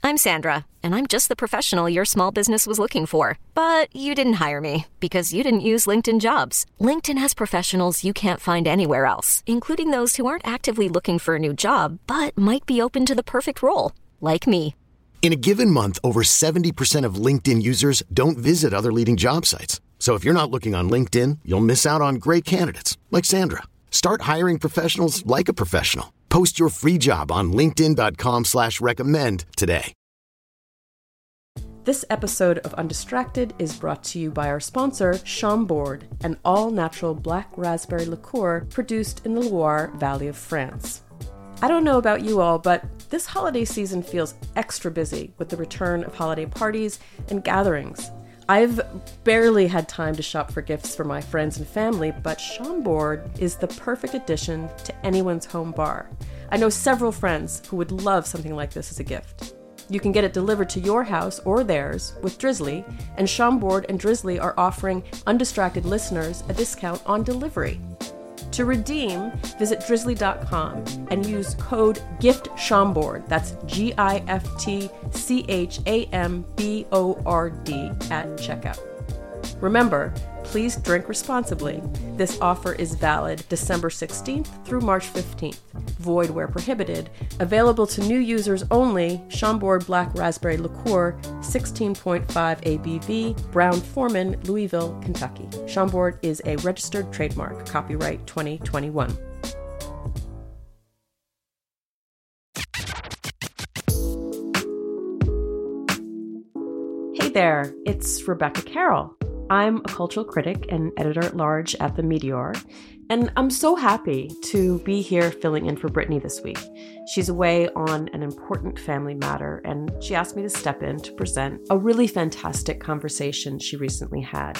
I'm Sandra, and I'm just the professional your small business was looking for. But you didn't hire me because you didn't use LinkedIn Jobs. LinkedIn has professionals you can't find anywhere else, including those who aren't actively looking for a new job, but might be open to the perfect role, like me. In a given month, over 70% of LinkedIn users don't visit other leading job sites. So if you're not looking on LinkedIn, you'll miss out on great candidates like Sandra. Start hiring professionals like a professional. Post your free job on linkedin.com/recommend today. This episode of Undistracted is brought to you by our sponsor, Chambord, an all-natural black raspberry liqueur produced in the Loire Valley of France. I don't know about you all, but this holiday season feels extra busy with the return of holiday parties and gatherings. I've barely had time to shop for gifts for my friends and family, but Chambord is the perfect addition to anyone's home bar. I know several friends who would love something like this as a gift. You can get it delivered to your house or theirs with Drizzly, and Chambord and Drizzly are offering Undistracted listeners a discount on delivery. To redeem, visit drizzly.com and use code GIFTCHAMBORD, that's GIFTCHAMBORD at checkout. Remember, please drink responsibly. This offer is valid December 16th through March 15th. Void where prohibited. Available to new users only. Chambord Black Raspberry Liqueur, 16.5 ABV, Brown-Forman, Louisville, Kentucky. Chambord is a registered trademark. Copyright 2021. Hey there, it's Rebecca Carroll. I'm a cultural critic and editor-at-large at The Meteor, and I'm so happy to be here filling in for Brittany this week. She's away on an important family matter, and she asked me to step in to present a really fantastic conversation she recently had.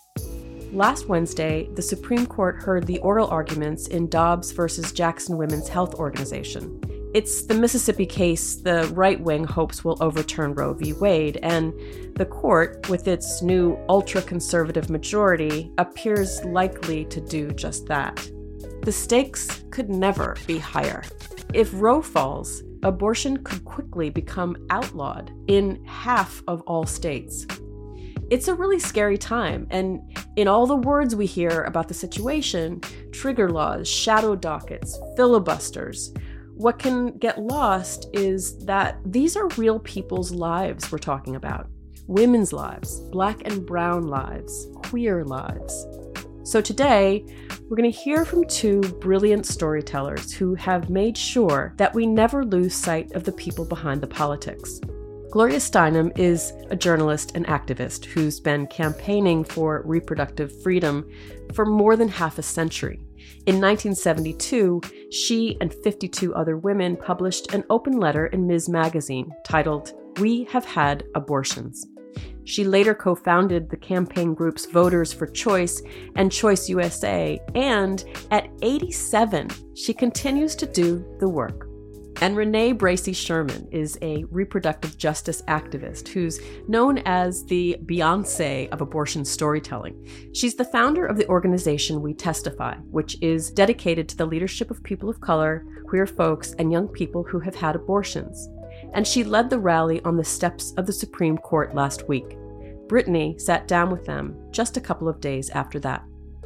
Last Wednesday, the Supreme Court heard the oral arguments in Dobbs versus Jackson Women's Health Organization. It's the Mississippi case the right wing hopes will overturn Roe v. Wade, and the court, with its new ultra-conservative majority, appears likely to do just that. The stakes could never be higher. If Roe falls, abortion could quickly become outlawed in half of all states. It's a really scary time, and in all the words we hear about the situation, trigger laws, shadow dockets, filibusters, what can get lost is that these are real people's lives we're talking about. Women's lives, Black and brown lives, queer lives. So today, we're going to hear from two brilliant storytellers who have made sure that we never lose sight of the people behind the politics. Gloria Steinem is a journalist and activist who's been campaigning for reproductive freedom for more than half a century. In 1972, she and 52 other women published an open letter in Ms. Magazine titled, "We Have Had Abortions." She later co-founded the campaign groups Voters for Choice and Choice USA, and at 87, she continues to do the work. And Renee Bracey Sherman is a reproductive justice activist who's known as the Beyoncé of abortion storytelling. She's the founder of the organization We Testify, which is dedicated to the leadership of people of color, queer folks, and young people who have had abortions. And she led the rally on the steps of the Supreme Court last week. Brittany sat down with them just a couple of days after that.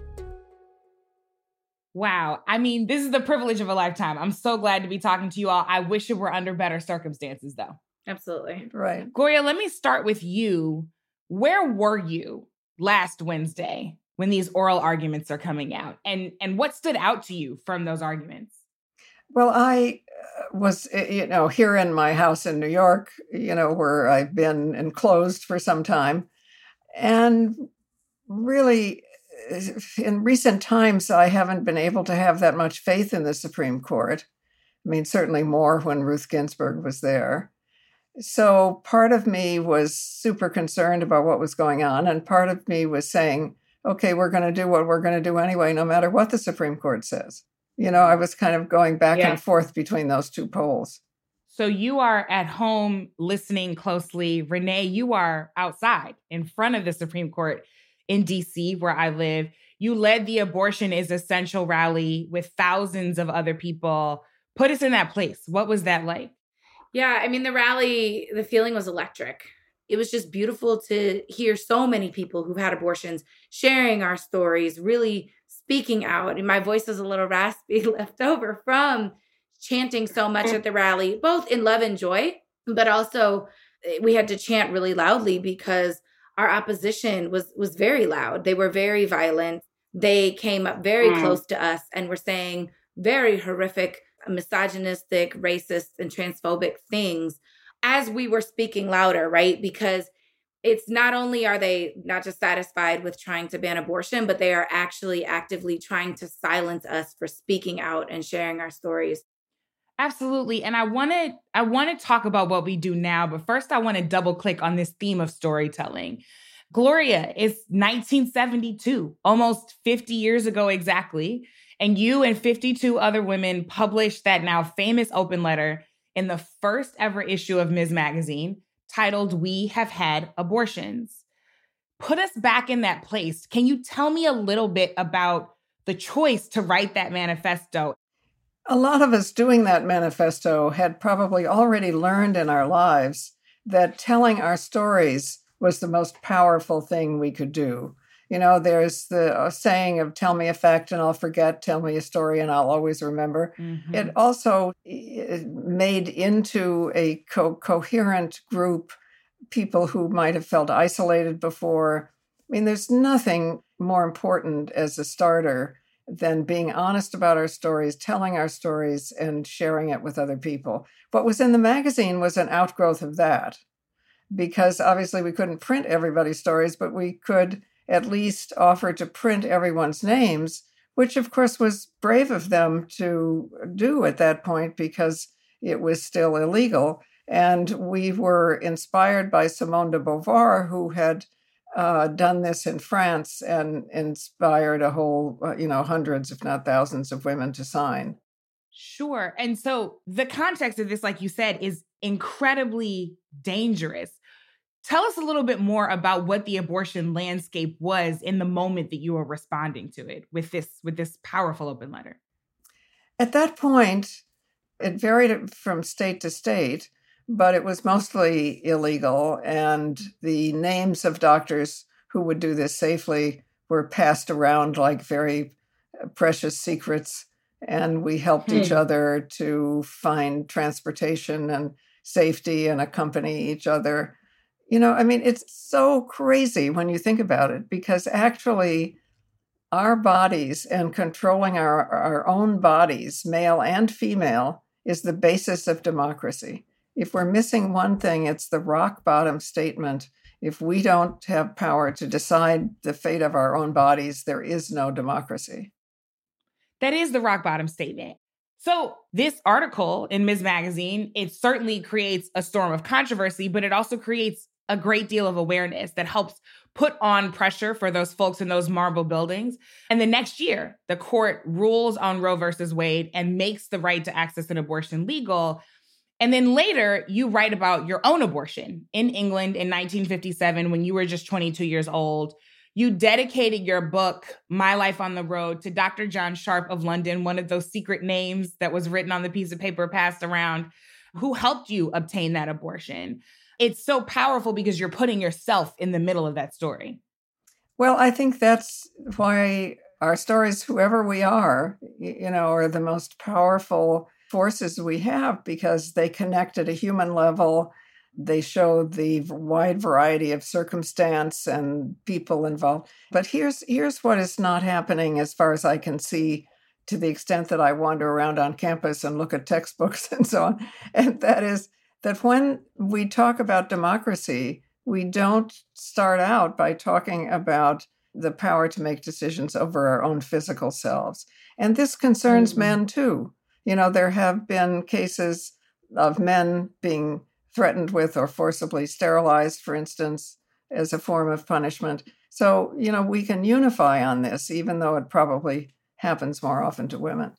Wow. I mean, this is the privilege of a lifetime. I'm so glad to be talking to you all. I wish it were under better circumstances, though. Absolutely. Right. Gloria, let me start with you. Where were you last Wednesday when these oral arguments are coming out? And what stood out to you from those arguments? Well, I was, here in my house in New York, where I've been enclosed for some time. And really, in recent times, I haven't been able to have that much faith in the Supreme Court. I mean, certainly more when Ruth Ginsburg was there. So part of me was super concerned about what was going on. And part of me was saying, okay, we're going to do what we're going to do anyway, no matter what the Supreme Court says. I was kind of going back and forth between those two poles. So you are at home listening closely. Renee, you are outside in front of the Supreme Court in D.C., where I live. You led the Abortion is Essential rally with thousands of other people. Put us in that place. What was that like? Yeah, I mean, the rally, the feeling was electric. It was just beautiful to hear so many people who've had abortions sharing our stories, really speaking out. And my voice is a little raspy left over from chanting so much at the rally, both in love and joy, but also we had to chant really loudly because our opposition was very loud. They were very violent. They came up very close to us and were saying very horrific, misogynistic, racist, and transphobic things as we were speaking louder, right? Because it's not only are they not just satisfied with trying to ban abortion, but they are actually actively trying to silence us for speaking out and sharing our stories. Absolutely. And I want to talk about what we do now, but first I want to double click on this theme of storytelling. Gloria, it's 1972, almost 50 years ago exactly, and you and 52 other women published that now famous open letter in the first ever issue of Ms. Magazine titled "We Have Had Abortions." Put us back in that place. Can you tell me a little bit about the choice to write that manifesto? A lot of us doing that manifesto had probably already learned in our lives that telling our stories was the most powerful thing we could do. You know, there's the saying of tell me a fact and I'll forget, tell me a story and I'll always remember. Mm-hmm. It also made into a coherent group people who might have felt isolated before. I mean, there's nothing more important as a starter than being honest about our stories, telling our stories, and sharing it with other people. What was in the magazine was an outgrowth of that, because obviously we couldn't print everybody's stories, but we could at least offer to print everyone's names, which of course was brave of them to do at that point because it was still illegal. And we were inspired by Simone de Beauvoir, who had done this in France and inspired a whole, hundreds, if not thousands of women to sign. Sure. And so the context of this, like you said, is incredibly dangerous. Tell us a little bit more about what the abortion landscape was in the moment that you were responding to it with this powerful open letter. At that point, it varied from state to state, but it was mostly illegal. And the names of doctors who would do this safely were passed around like very precious secrets. And we helped each other to find transportation and safety and accompany each other. You know, I mean, it's so crazy when you think about it, because actually our bodies and controlling our own bodies, male and female, is the basis of democracy. If we're missing one thing, it's the rock bottom statement. If we don't have power to decide the fate of our own bodies, there is no democracy. That is the rock bottom statement. So this article in Ms. Magazine, it certainly creates a storm of controversy, but it also creates a great deal of awareness that helps put on pressure for those folks in those marble buildings. And the next year, the court rules on Roe versus Wade and makes the right to access an abortion legal. And then later, you write about your own abortion in England in 1957 when you were just 22 years old. You dedicated your book, My Life on the Road, to Dr. John Sharp of London, one of those secret names that was written on the piece of paper passed around, who helped you obtain that abortion. It's so powerful because you're putting yourself in the middle of that story. Well, I think that's why our stories, whoever we are, are the most powerful forces we have, because they connect at a human level. They show the wide variety of circumstance and people involved. But here's what is not happening as far as I can see, to the extent that I wander around on campus and look at textbooks and so on. And that is that when we talk about democracy, we don't start out by talking about the power to make decisions over our own physical selves. And this concerns men too. There have been cases of men being threatened with or forcibly sterilized, for instance, as a form of punishment. So, we can unify on this, even though it probably happens more often to women.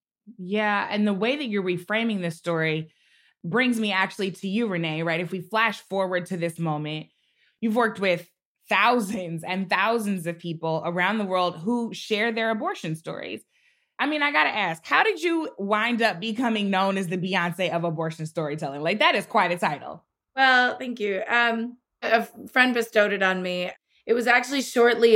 Yeah. And the way that you're reframing this story brings me actually to you, Renee, right? If we flash forward to this moment, you've worked with thousands and thousands of people around the world who share their abortion stories. I mean, I got to ask, how did you wind up becoming known as the Beyonce of abortion storytelling? Like, that is quite a title. Well, thank you. A friend bestowed it on me. It was actually shortly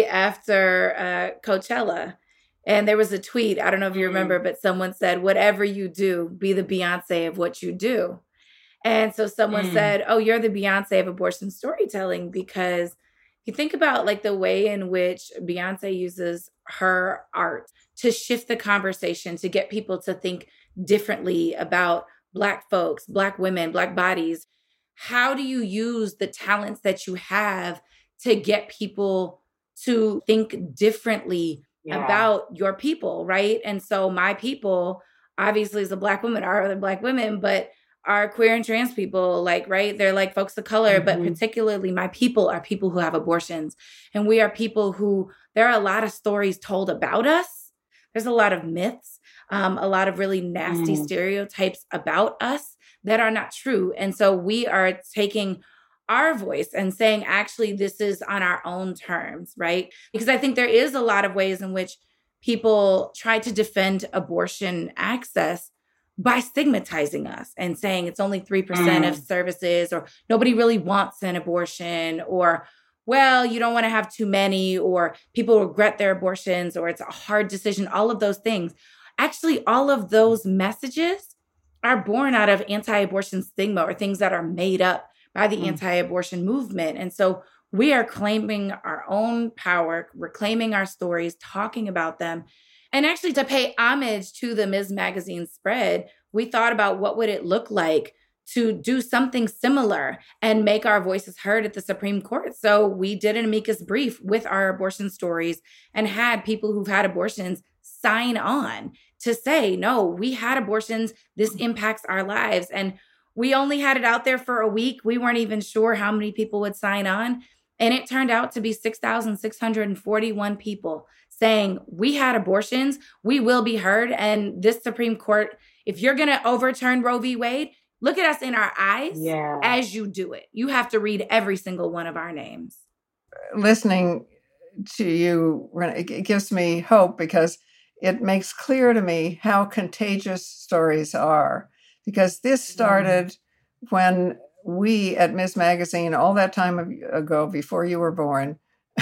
after Coachella. And there was a tweet, I don't know if you remember, but someone said, whatever you do, be the Beyonce of what you do. And so someone said, oh, you're the Beyonce of abortion storytelling, because you think about like the way in which Beyonce uses her art to shift the conversation, to get people to think differently about Black folks, Black women, Black bodies. How do you use the talents that you have to get people to think differently about your people, right? And so my people, obviously as a Black woman, are other Black women, but are queer and trans people, like, right? They're like folks of color, but particularly my people are people who have abortions. And we are people who, there are a lot of stories told about us. There's a lot of myths, a lot of really nasty stereotypes about us that are not true. And so we are taking our voice and saying, actually, this is on our own terms, right? Because I think there is a lot of ways in which people try to defend abortion access by stigmatizing us and saying it's only 3% of services, or nobody really wants an abortion, or, well, you don't want to have too many, or people regret their abortions, or it's a hard decision, all of those things. Actually, all of those messages are born out of anti-abortion stigma, or things that are made up by the anti-abortion movement. And so we are claiming our own power, reclaiming our stories, talking about them. And actually, to pay homage to the Ms. Magazine spread, we thought about what would it look like to do something similar and make our voices heard at the Supreme Court. So we did an amicus brief with our abortion stories and had people who've had abortions sign on to say, no, we had abortions. This impacts our lives. And we only had it out there for a week. We weren't even sure how many people would sign on. And it turned out to be 6,641 people saying, we had abortions, we will be heard. And this Supreme Court, if you're going to overturn Roe v. Wade, look at us in our eyes as you do it. You have to read every single one of our names. Listening to you, it gives me hope, because it makes clear to me how contagious stories are. Because this started when we at Ms. Magazine, all that time ago, before you were born,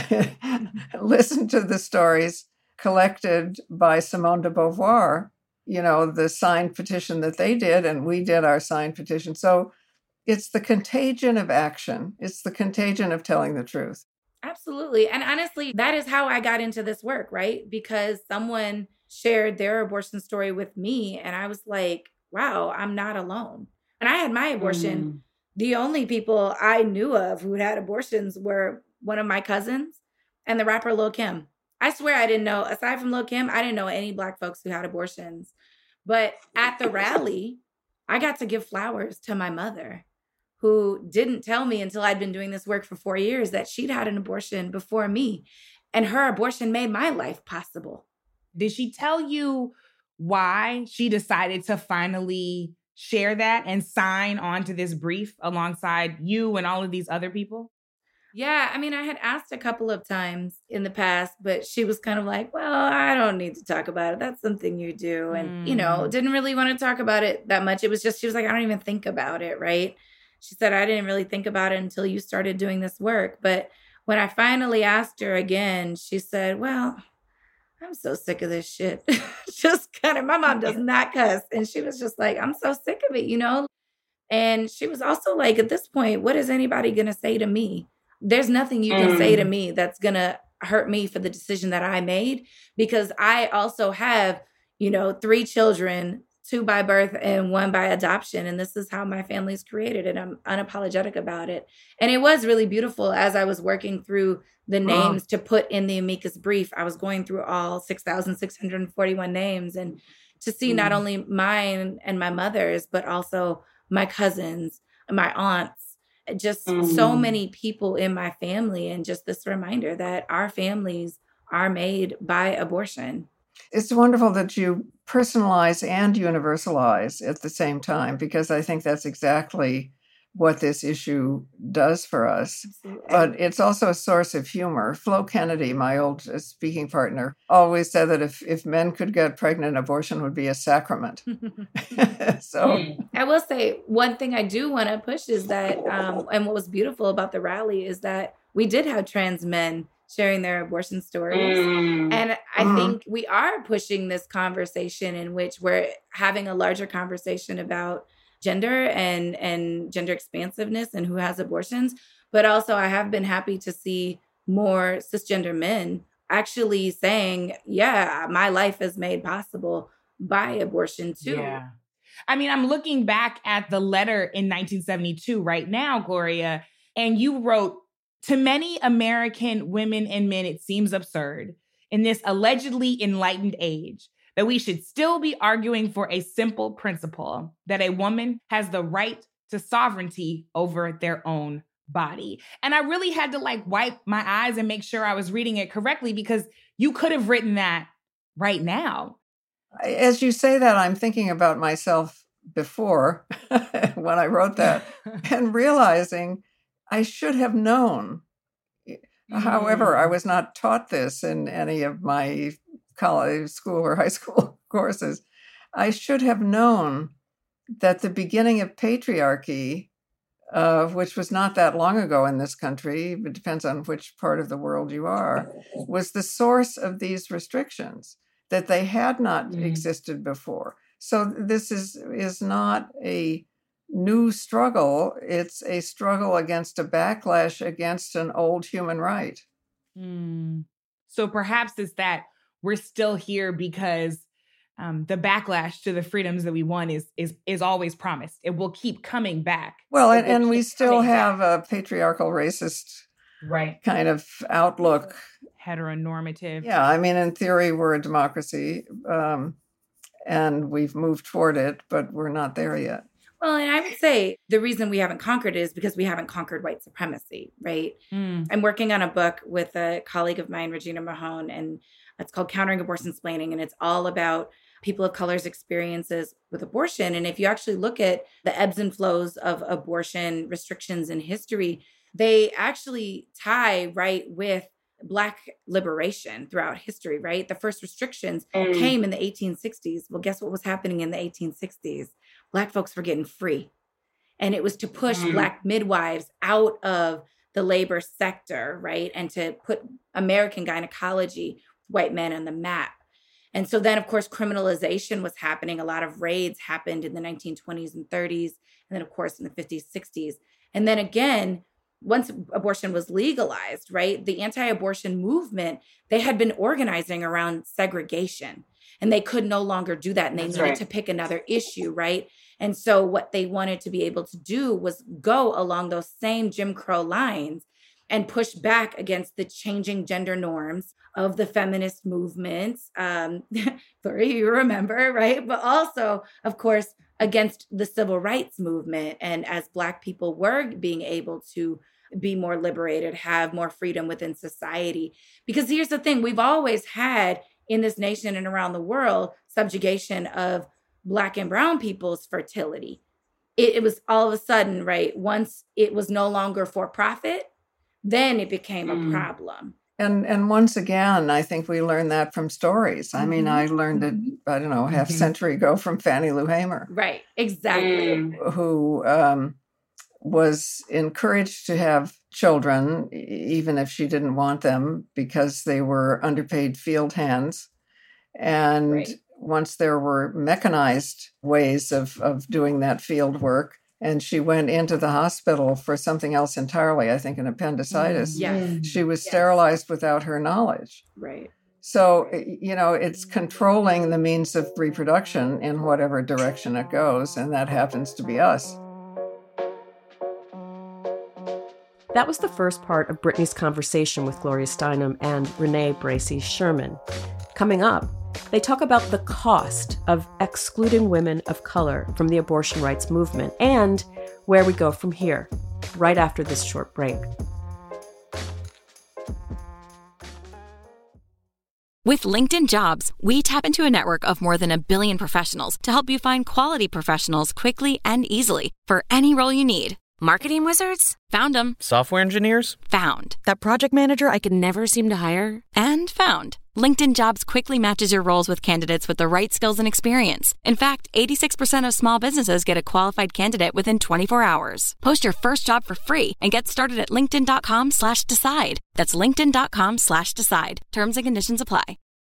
listened to the stories collected by Simone de Beauvoir, you know, the signed petition that they did, and we did our signed petition. So it's the contagion of action. It's the contagion of telling the truth. Absolutely. And honestly, that is how I got into this work, right? Because someone shared their abortion story with me, and I was like, wow, I'm not alone. And I had my abortion. The only people I knew of who had abortions were one of my cousins and the rapper Lil' Kim. I swear I didn't know, aside from Lil' Kim, I didn't know any Black folks who had abortions. But at the rally, I got to give flowers to my mother, who didn't tell me until I'd been doing this work for 4 years that she'd had an abortion before me. And her abortion made my life possible. Did she tell you why she decided to finally share that and sign on to this brief alongside you and all of these other people? Yeah, I mean, I had asked a couple of times in the past, but she was kind of like, well, I don't need to talk about it. That's something you do. And, you know, didn't really want to talk about it that much. It was just, she was like, I don't even think about it, right? She said, I didn't really think about it until you started doing this work. But when I finally asked her again, she said, well, I'm so sick of this shit. Just kind of, my mom does not cuss. And she was just like, I'm so sick of it, you know? And she was also like, at this point, what is anybody going to say to me? There's nothing you can say to me that's going to hurt me for the decision that I made, because I also have, you know, 3 children, 2 by birth and 1 by adoption. And this is how my family's created, and I'm unapologetic about it. And it was really beautiful as I was working through the names to put in the amicus brief. I was going through all 6,641 names, and to see not only mine and my mother's, but also my cousins, my aunts, just so many people in my family. And just this reminder that our families are made by abortion. It's wonderful that you personalize and universalize at the same time, because I think that's exactly what this issue does for us. Absolutely. But it's also a source of humor. Flo Kennedy, my old speaking partner, always said that if men could get pregnant, abortion would be a sacrament. So I will say one thing I do want to push is that, and what was beautiful about the rally is that we did have trans men sharing their abortion stories. And I think we are pushing this conversation in which we're having a larger conversation about gender and gender expansiveness and who has abortions. But also I have been happy to see more cisgender men actually saying, yeah, my life is made possible by abortion too. Yeah. I mean, I'm looking back at the letter in 1972 right now, Gloria, and you wrote, "To many American women and men, it seems absurd in this allegedly enlightened age that we should still be arguing for a simple principle that a woman has the right to sovereignty over their own body." And I really had to wipe my eyes and make sure I was reading it correctly, because you could have written that right now. as you say that, I'm thinking about myself before when I wrote that and realizing I should have known. However, I was not taught this in any of my college, school, or high school courses. I should have known that the beginning of patriarchy, which was not that long ago in this country, it depends on which part of the world you are, was the source of these restrictions, that they had not existed before. So this is not a new struggle. It's a struggle against a backlash against an old human right. So perhaps it's that we're still here because the backlash to the freedoms that we want is always promised. It will keep coming back. Well, and we still have a patriarchal, racist kind of outlook. Heteronormative. Yeah, I mean, in theory, we're a democracy, and we've moved toward it, but we're not there yet. Well, and I would say the reason we haven't conquered it is because we haven't conquered white supremacy, right? I'm working on a book with a colleague of mine, Regina Mahone, and it's called Countering Abortion-Splaining, and it's all about people of color's experiences with abortion. And if you actually look at the ebbs and flows of abortion restrictions in history, they actually tie right with Black liberation throughout history, right? The first restrictions came in the 1860s. Well, guess what was happening in the 1860s? Black folks were getting free. And it was to push Black midwives out of the labor sector, right? And to put American gynecology, white men, on the map. And so then, of course, criminalization was happening. A lot of raids happened in the 1920s and 30s. And then, of course, in the 50s, 60s. And then again, once abortion was legalized, right, the anti-abortion movement, they had been organizing around segregation, and they could no longer do that. And they needed to pick another issue, right? And so what they wanted to be able to do was go along those same Jim Crow lines and push back against the changing gender norms of the feminist movements. Gloria, you remember, right? But also, of course, against the civil rights movement. And as Black people were being able to be more liberated, have more freedom within society. Because here's the thing, we've always had in this nation and around the world subjugation of Black and brown people's fertility. It was all of a sudden, right, once it was no longer for profit, then it became a problem. And once again, I think we learned that from stories. I mean, I learned it, I don't know, half a century ago from Fannie Lou Hamer. Right, exactly. Who was encouraged to have children, even if she didn't want them, because they were underpaid field hands. And once there were mechanized ways of doing that field work, and she went into the hospital for something else entirely, I think an appendicitis. She was sterilized without her knowledge. Right. So, you know, it's controlling the means of reproduction in whatever direction it goes, and that happens to be us. That was the first part of Brittany's conversation with Gloria Steinem and Renee Bracey Sherman. Coming up, they talk about the cost of excluding women of color from the abortion rights movement and where we go from here, right after this short break. With LinkedIn Jobs, we tap into a network of more than 1 billion professionals to help you find quality professionals quickly and easily for any role you need. Marketing wizards? Found them. Software engineers? Found. That project manager I could never seem to hire? And found. LinkedIn Jobs quickly matches your roles with candidates with the right skills and experience. In fact, 86% of small businesses get a qualified candidate within 24 hours. Post your first job for free and get started at linkedin.com/decide. That's linkedin.com/decide. Terms and conditions apply.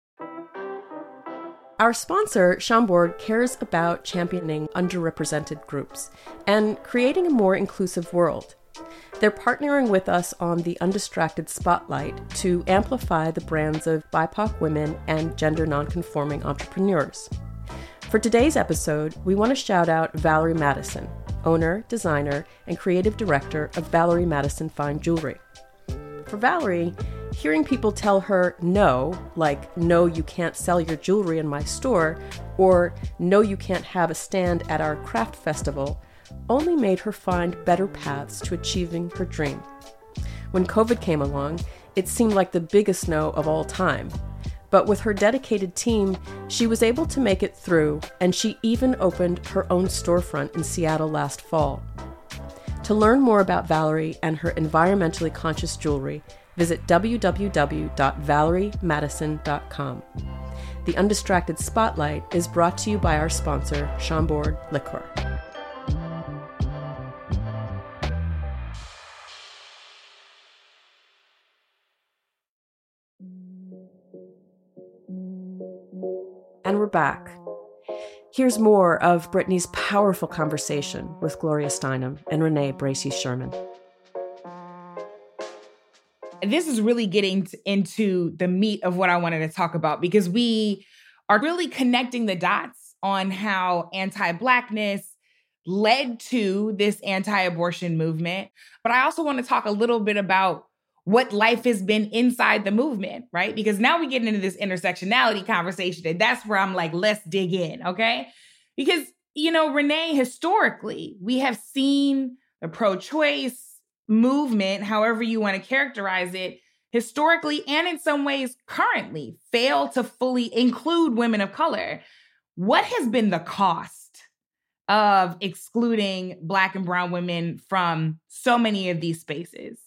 Our sponsor, Chambord, cares about championing underrepresented groups and creating a more inclusive world. They're partnering with us on the Undistracted Spotlight to amplify the brands of BIPOC women and gender nonconforming entrepreneurs. For today's episode, we want to shout out Valerie Madison, owner, designer, and creative director of Valerie Madison Fine Jewelry. For Valerie, hearing people tell her no, like, no, you can't sell your jewelry in my store, or no, you can't have a stand at our craft festival, only made her find better paths to achieving her dream. When COVID came along, it seemed like the biggest no of all time. But with her dedicated team, she was able to make it through, and she even opened her own storefront in Seattle last fall. To learn more about Valerie and her environmentally conscious jewelry, visit www.valeriemadison.com. The Undistracted Spotlight is brought to you by our sponsor, Chambord Liqueur. And we're back. Here's more of Brittany's powerful conversation with Gloria Steinem and Renee Bracey-Sherman. This is really getting into the meat of what I wanted to talk about, because we are really connecting the dots on how anti-Blackness led to this anti-abortion movement. But I also want to talk a little bit about what life has been inside the movement, right? Because now we get into this intersectionality conversation, and that's where I'm like, let's dig in, okay? Because, you know, Renee, historically, we have seen the pro-choice movement, however you want to characterize it, historically and in some ways currently fail to fully include women of color. What has been the cost of excluding Black and brown women from so many of these spaces?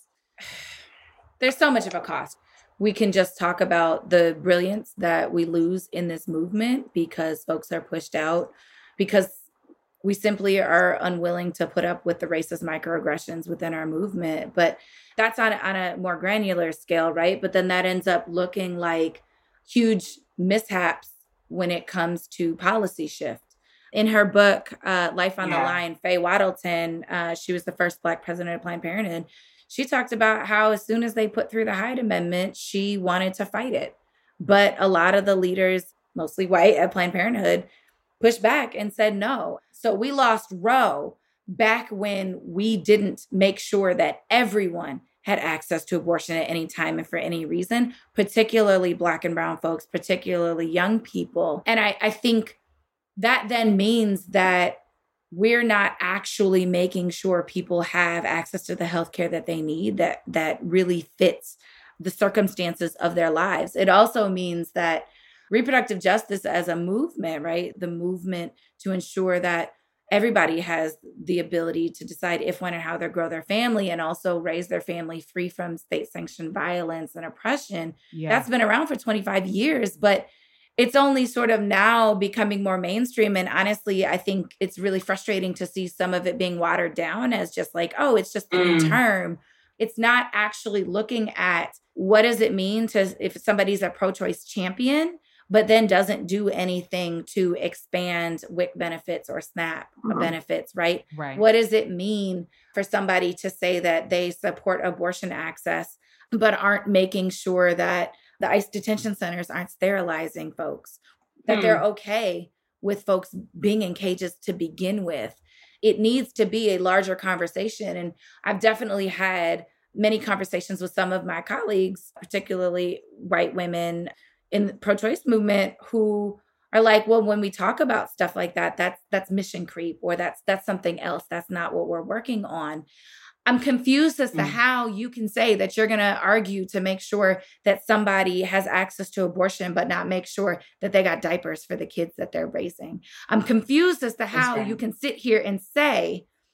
There's so much of a cost. We can just talk about the brilliance that we lose in this movement because folks are pushed out, because we simply are unwilling to put up with the racist microaggressions within our movement. But that's on a more granular scale, right? But then that ends up looking like huge mishaps when it comes to policy shift. In her book, Life on the Line, Faye Waddleton, she was the first Black president of Planned Parenthood. She talked about how as soon as they put through the Hyde Amendment, she wanted to fight it. But a lot of the leaders, mostly white at Planned Parenthood, pushed back and said no. So we lost Roe back when we didn't make sure that everyone had access to abortion at any time and for any reason, particularly Black and brown folks, particularly young people. And I think that then means that we're not actually making sure people have access to the healthcare that they need that really fits the circumstances of their lives. It also means that reproductive justice as a movement, right? The movement to ensure that everybody has the ability to decide if, when, and how they grow their family and also raise their family free from state-sanctioned violence and oppression. Yeah. That's been around for 25 years, but it's only sort of now becoming more mainstream. And honestly, I think it's really frustrating to see some of it being watered down as just like, oh, it's just the new term. It's not actually looking at what does it mean to, if somebody's a pro-choice champion, but then doesn't do anything to expand WIC benefits or SNAP benefits, right? What does it mean for somebody to say that they support abortion access, but aren't making sure that the ICE detention centers aren't sterilizing folks, that they're okay with folks being in cages to begin with? It needs to be a larger conversation. And I've definitely had many conversations with some of my colleagues, particularly white women in the pro-choice movement, who are like, well, when we talk about stuff like that, that's mission creep, or that's something else. That's not what we're working on. I'm confused as to how you can say that you're going to argue to make sure that somebody has access to abortion, but not make sure that they got diapers for the kids that they're raising. I'm confused as to how you can sit here and say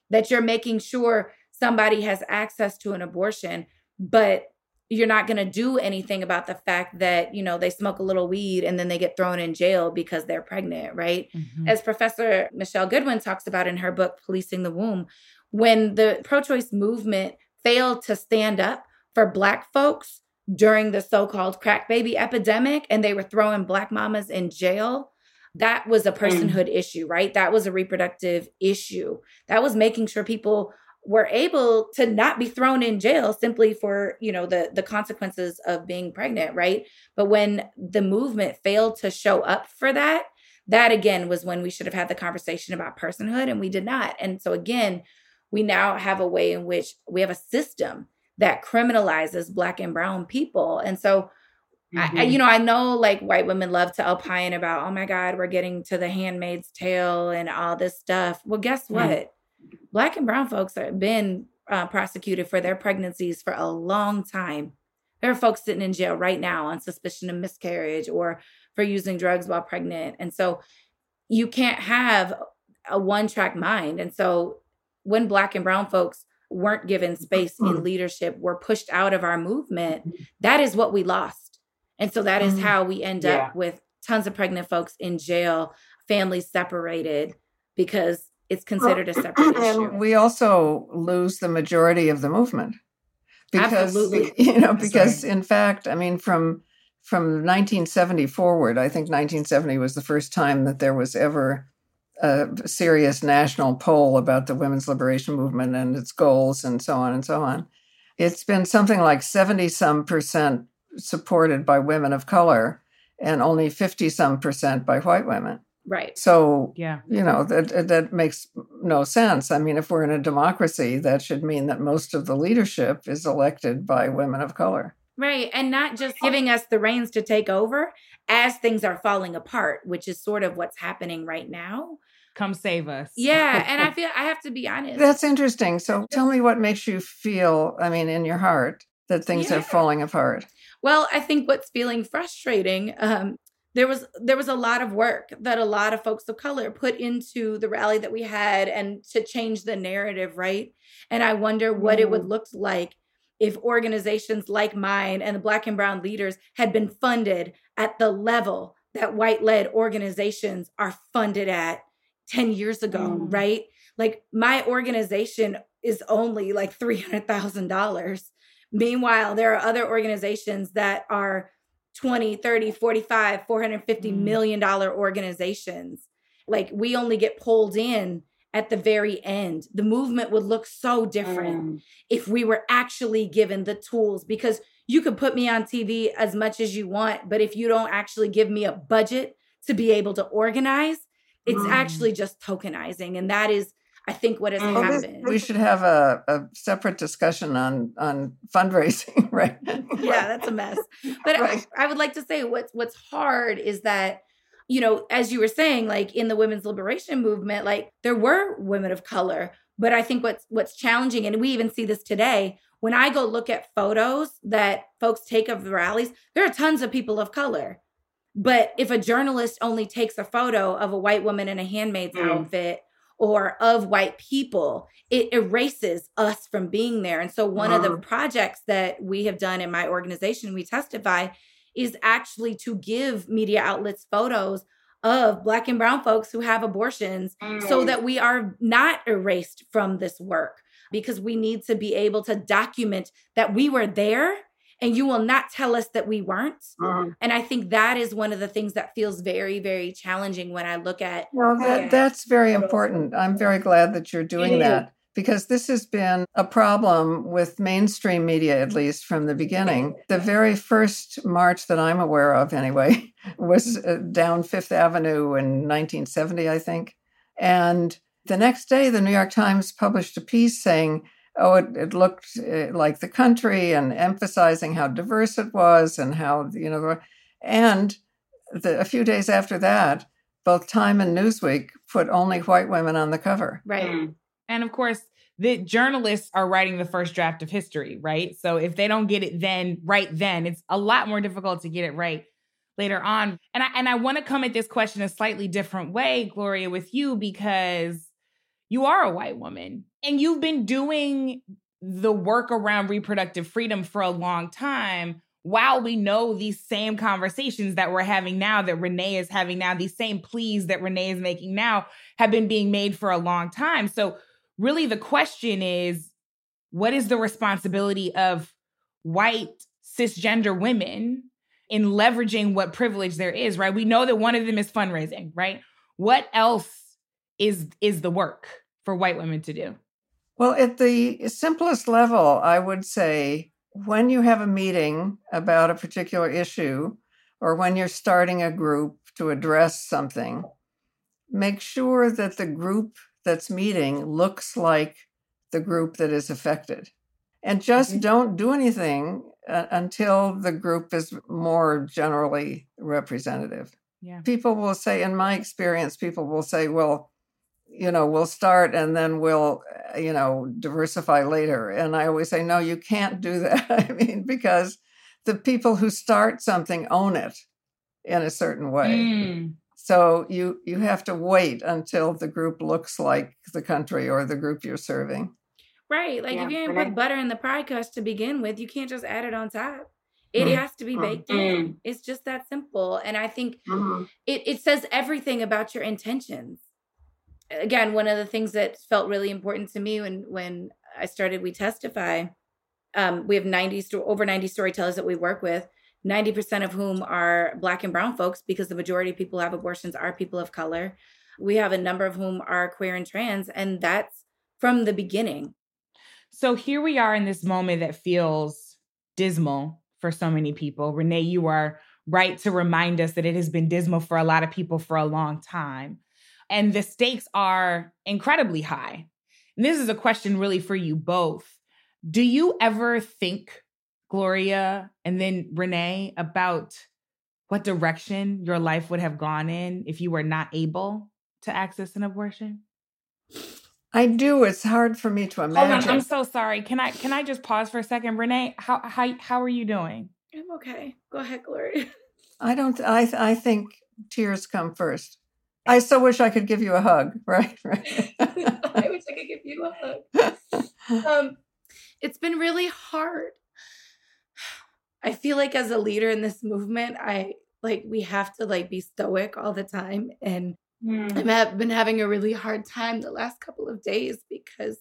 that you're making sure somebody has access to an abortion, but you're not going to do anything about the fact that, you know, they smoke a little weed and then they get thrown in jail because they're pregnant, right? Mm-hmm. As Professor Michelle Goodwin talks about in her book, Policing the Womb, when the pro-choice movement failed to stand up for Black folks during the so-called crack baby epidemic, and they were throwing Black mamas in jail, that was a personhood issue, right? That was a reproductive issue. That was making sure people were able to not be thrown in jail simply for, you know, the consequences of being pregnant, right? But when the movement failed to show up for that, that again was when we should have had the conversation about personhood, and we did not. And so again, we now have a way in which we have a system that criminalizes Black and brown people. And so I know like white women love to opine about, oh my God, we're getting to the Handmaid's Tale and all this stuff. Well, guess what? Black and brown folks have been prosecuted for their pregnancies for a long time. There are folks sitting in jail right now on suspicion of miscarriage or for using drugs while pregnant. And so you can't have a one-track mind. And so when Black and brown folks weren't given space in leadership, were pushed out of our movement, that is what we lost. And so that is how we end up with tons of pregnant folks in jail, families separated, because it's considered a separate issue. And we also lose the majority of the movement. Because, Absolutely. You know, because in fact, I mean, from 1970 forward, I think 1970 was the first time that there was ever a serious national poll about the women's liberation movement and its goals and so on and so on. It's been something like 70-some% supported by women of color and only 50-some% by white women. Right. So, you know, that makes no sense. I mean, if we're in a democracy, that should mean that most of the leadership is elected by women of color. Right. And not just giving us the reins to take over as things are falling apart, which is sort of what's happening right now. Come save us. Yeah. And I feel I have to be honest. That's interesting. So tell me what makes you feel, I mean, in your heart, that things are falling apart. Well, I think what's feeling frustrating, there was a lot of work that a lot of folks of color put into the rally that we had and to change the narrative, right? And I wonder what it would look like if organizations like mine and the Black and brown leaders had been funded at the level that white-led organizations are funded at 10 years ago, right? Like my organization is only like $300,000. Meanwhile, there are other organizations that are 20, 30, 45, $450 million organizations. Like we only get pulled in at the very end. The movement would look so different if we were actually given the tools, because you could put me on TV as much as you want, but if you don't actually give me a budget to be able to organize, it's actually just tokenizing. And that is, I think, what has happened. We should have a separate discussion on fundraising, right? Yeah, that's a mess. But right. I would like to say what's hard is that, you know, as you were saying, like in the women's liberation movement, like there were women of color. But I think what's challenging, and we even see this today, when I go look at photos that folks take of the rallies, there are tons of people of color. But if a journalist only takes a photo of a white woman in a handmaid's outfit or of white people, it erases us from being there. And so one of the projects that we have done in my organization, We Testify, is actually to give media outlets photos of Black and brown folks who have abortions so that we are not erased from this work, because we need to be able to document that we were there and you will not tell us that we weren't. And I think that is one of the things that feels very, very challenging when I look at. Well, that's very important. I'm very glad that you're doing that, because this has been a problem with mainstream media, at least from the beginning. The very first march that I'm aware of, anyway, was down Fifth Avenue in 1970, I think. And the next day, the New York Times published a piece saying, it looked like the country, and emphasizing how diverse it was and how, you know, and a few days after that, both Time and Newsweek put only white women on the cover. Right. And of course, the journalists are writing the first draft of history, right? So if they don't get it then, it's a lot more difficult to get it right later on. And I want to come at this question a slightly different way, Gloria, with you, because you are a white woman. And you've been doing the work around reproductive freedom for a long time, while we know these same conversations that we're having now, that Renee is having now, these same pleas that Renee is making now have been being made for a long time. So really the question is, what is the responsibility of white cisgender women in leveraging what privilege there is, right? We know that one of them is fundraising, right? What else is the work for white women to do? Well, at the simplest level, I would say when you have a meeting about a particular issue or when you're starting a group to address something, make sure that the group that's meeting looks like the group that is affected. And just don't do anything until the group is more generally representative. Yeah. People will say, in my experience, people will say, well, we'll start and then we'll, diversify later. And I always say, no, you can't do that. I mean, because the people who start something own it in a certain way. So you have to wait until the group looks like the country or the group you're serving. Right. Like if you're going to put butter in the pie crust to begin with, you can't just add it on top. It has to be baked in. It's just that simple. And I think it says everything about your intentions. Again, one of the things that felt really important to me when I started We Testify, we have over 90 storytellers that we work with, 90% of whom are Black and brown folks, because the majority of people who have abortions are people of color. We have a number of whom are queer and trans, and that's from the beginning. So here we are in this moment that feels dismal for so many people. Renee, you are right to remind us that it has been dismal for a lot of people for a long time. And the stakes are incredibly high. And this is a question really for you both. Do you ever think, Gloria, and then Renee, about what direction your life would have gone in if you were not able to access an abortion? I do. It's hard for me to imagine. Hold on, I'm so sorry. Can I just pause for a second? Renee, how are you doing? I'm okay. Go ahead, Gloria. I think tears come first. I so wish I could give you a hug, right? I wish I could give you a hug. It's been really hard. I feel like as a leader in this movement, we have to be stoic all the time. And I've been having a really hard time the last couple of days because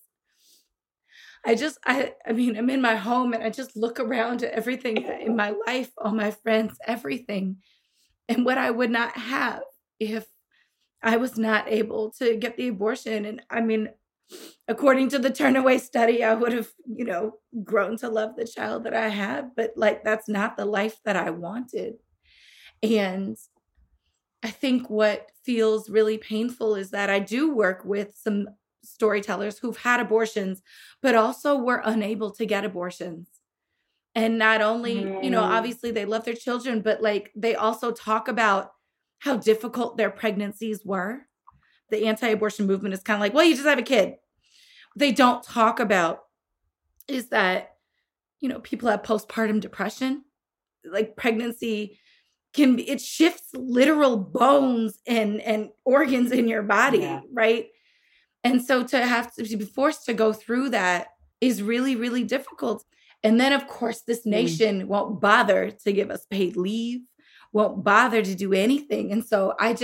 I'm in my home and I just look around at everything in my life, all my friends, everything, and what I would not have if I was not able to get the abortion. And according to the Turnaway study, I would have, grown to love the child that I have, but that's not the life that I wanted. And I think what feels really painful is that I do work with some storytellers who've had abortions, but also were unable to get abortions. And not only, obviously they love their children, but they also talk about how difficult their pregnancies were. The anti-abortion movement is kind of well, you just have a kid. What they don't talk about is that, people have postpartum depression. Pregnancy it shifts literal bones and organs in your body, right? And so to be forced to go through that is really, really difficult. And then, of course, this nation won't bother to give us paid leave, won't bother to do anything. And so I'm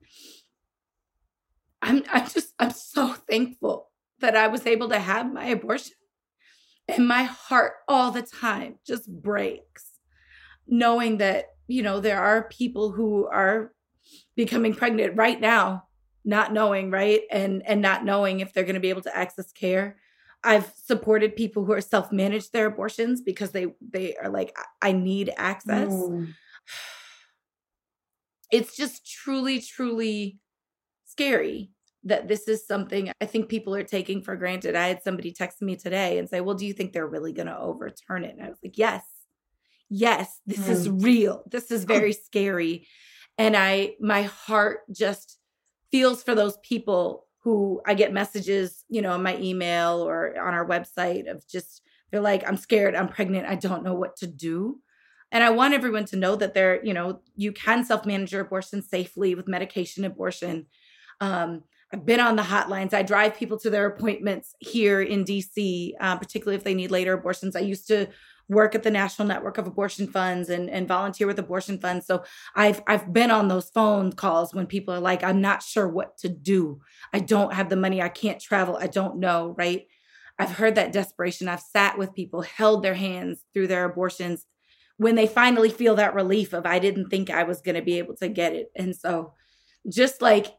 so thankful that I was able to have my abortion. And my heart all the time just breaks knowing that, there are people who are becoming pregnant right now, not knowing, right? And not knowing if they're going to be able to access care. I've supported people who are self-managed their abortions because they are I need access. It's just truly, truly scary that this is something I think people are taking for granted. I had somebody text me today and say, well, do you think they're really going to overturn it? And I was like, yes, this is real. This is very scary. And my heart just feels for those people who I get messages, in my email or on our website of just, they're like, I'm scared, I'm pregnant, I don't know what to do. And I want everyone to know that you can self-manage your abortion safely with medication abortion. I've been on the hotlines. I drive people to their appointments here in DC, particularly if they need later abortions. I used to work at the National Network of Abortion Funds and volunteer with abortion funds. So I've been on those phone calls when people are like, I'm not sure what to do. I don't have the money. I can't travel. I don't know, right? I've heard that desperation. I've sat with people, held their hands through their abortions when they finally feel that relief of, I didn't think I was going to be able to get it. And so just like,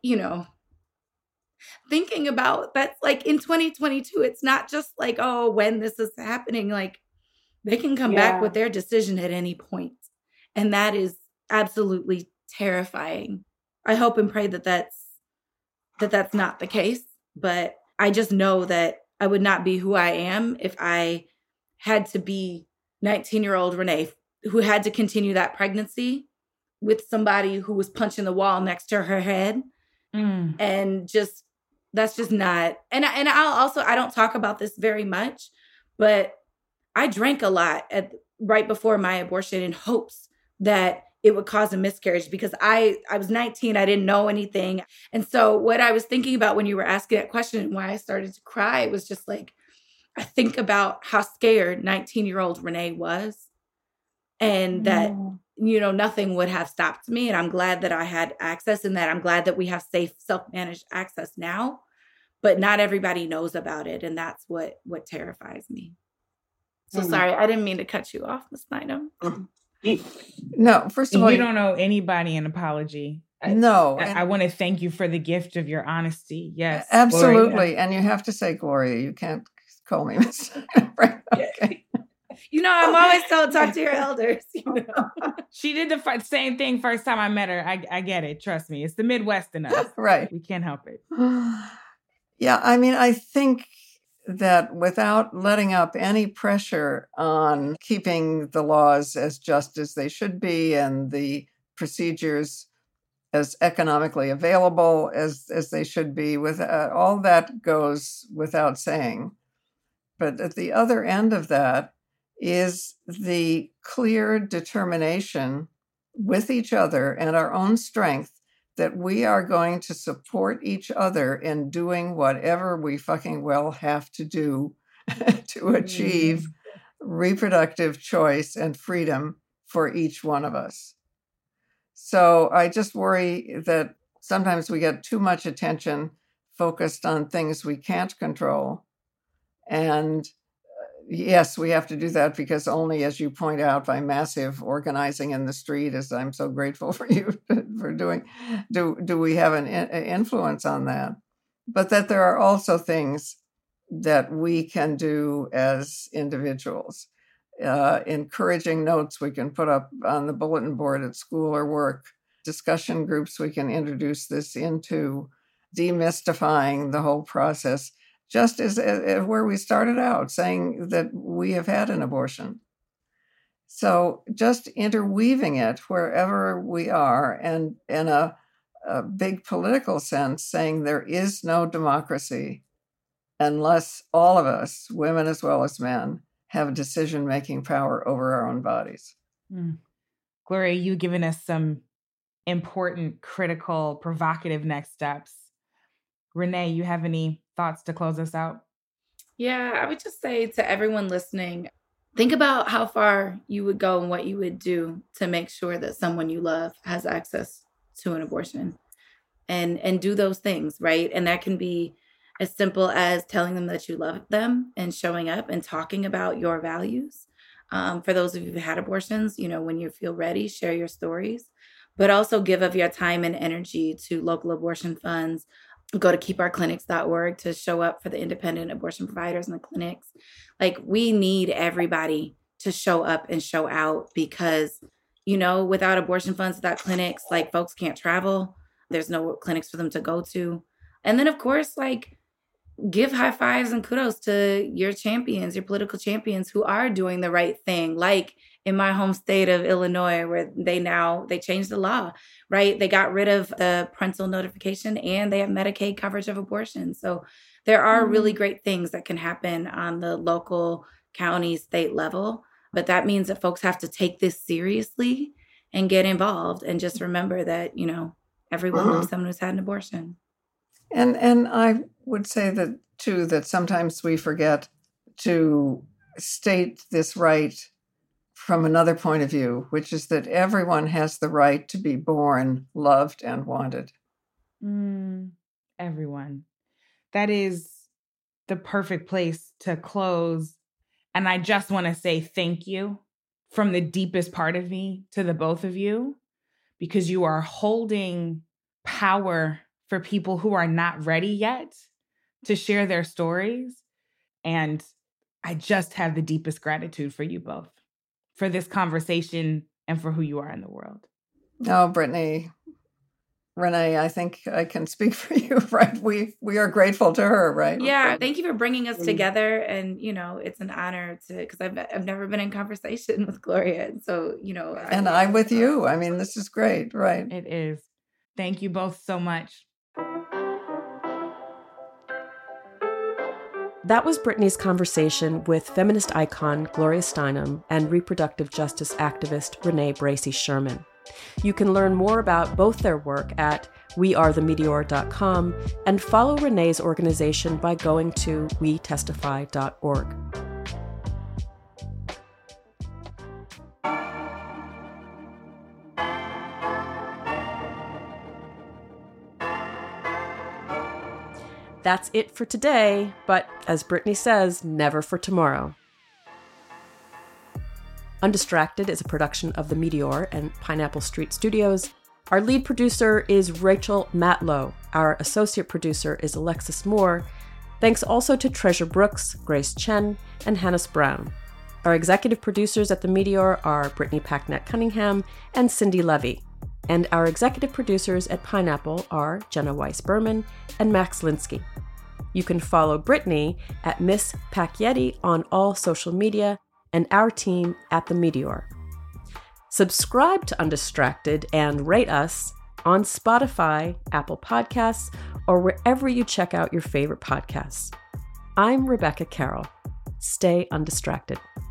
thinking about that's like in 2022, it's not just like, oh, when this is happening, like they can come back with their decision at any point. And that is absolutely terrifying. I hope and pray that that's not the case. But I just know that I would not be who I am if I had to be 19-year-old Renee, who had to continue that pregnancy with somebody who was punching the wall next to her head. And just, that's just not, and I don't talk about this very much, but I drank a lot right before my abortion in hopes that it would cause a miscarriage because I was 19. I didn't know anything. And so what I was thinking about when you were asking that question and why I started to cry was just like, I think about how scared 19-year-old Renee was and that, nothing would have stopped me. And I'm glad that I had access and that I'm glad that we have safe, self-managed access now, but not everybody knows about it. And that's what terrifies me. So sorry, I didn't mean to cut you off, Ms. Bynum. No, first of all, you don't owe anybody an apology. No. I want to thank you for the gift of your honesty. Yes. Absolutely. Gloria. And you have to say, Gloria, you can't call me Miss. Right? Okay. I'm always told, talk to your elders. She did the same thing first time I met her. I get it. Trust me. It's the Midwest in us. Right. We can't help it. Yeah. I mean, I think that without letting up any pressure on keeping the laws as just as they should be and the procedures as economically available as they should be, with all that goes without saying. But at the other end of that is the clear determination with each other and our own strength that we are going to support each other in doing whatever we fucking well have to do to achieve reproductive choice and freedom for each one of us. So I just worry that sometimes we get too much attention focused on things we can't control. And yes, we have to do that because only, as you point out, by massive organizing in the street, as I'm so grateful for you for doing, do we have an influence on that. But that there are also things that we can do as individuals. Encouraging notes we can put up on the bulletin board at school or work, discussion groups we can introduce this into, demystifying the whole process. Just as where we started out, saying that we have had an abortion. So just interweaving it wherever we are, and in a big political sense, saying there is no democracy unless all of us, women as well as men, have decision-making power over our own bodies. Gloria, you've given us some important, critical, provocative next steps. Renee, you have any thoughts to close us out? Yeah, I would just say to everyone listening, think about how far you would go and what you would do to make sure that someone you love has access to an abortion, and do those things, right? And that can be as simple as telling them that you love them and showing up and talking about your values. For those of you who had abortions, when you feel ready, share your stories, but also give of your time and energy to local abortion funds. Go to keepourclinics.org to show up for the independent abortion providers in the clinics. Like, we need everybody to show up and show out because, without abortion funds, without clinics, like, folks can't travel. There's no clinics for them to go to. And then, of course, give high fives and kudos to your champions, your political champions who are doing the right thing. Like in my home state of Illinois, where they changed the law, right? They got rid of the parental notification and they have Medicaid coverage of abortion. So there are really great things that can happen on the local, county, state level. But that means that folks have to take this seriously and get involved and just remember that, everyone loves someone who's had an abortion. And I would say that, too, that sometimes we forget to state this right from another point of view, which is that everyone has the right to be born, loved, and wanted. Everyone. That is the perfect place to close. And I just want to say thank you from the deepest part of me to the both of you, because you are holding power for people who are not ready yet to share their stories. And I just have the deepest gratitude for you both, for this conversation and for who you are in the world. Oh, Brittany, Renee, I think I can speak for you, right? We are grateful to her, right? Yeah, thank you for bringing us together. And, it's an honor because I've never been in conversation with Gloria. And so, And I'm with you. I mean, this is great, right? It is. Thank you both so much. That was Brittany's conversation with feminist icon Gloria Steinem and reproductive justice activist Renee Bracey Sherman. You can learn more about both their work at wearethemeteor.com and follow Renee's organization by going to wetestify.org. That's it for today, but as Brittany says, never for tomorrow. Undistracted is a production of The Meteor and Pineapple Street Studios. Our lead producer is Rachel Matlow. Our associate producer is Alexis Moore. Thanks also to Treasure Brooks, Grace Chen, and Hannes Brown. Our executive producers at The Meteor are Brittany Packnett-Cunningham and Cindy Levy. And our executive producers at Pineapple are Jenna Weiss-Berman and Max Linsky. You can follow Brittany at Miss Packyetti on all social media and our team at The Meteor. Subscribe to Undistracted and rate us on Spotify, Apple Podcasts, or wherever you check out your favorite podcasts. I'm Rebecca Carroll. Stay undistracted.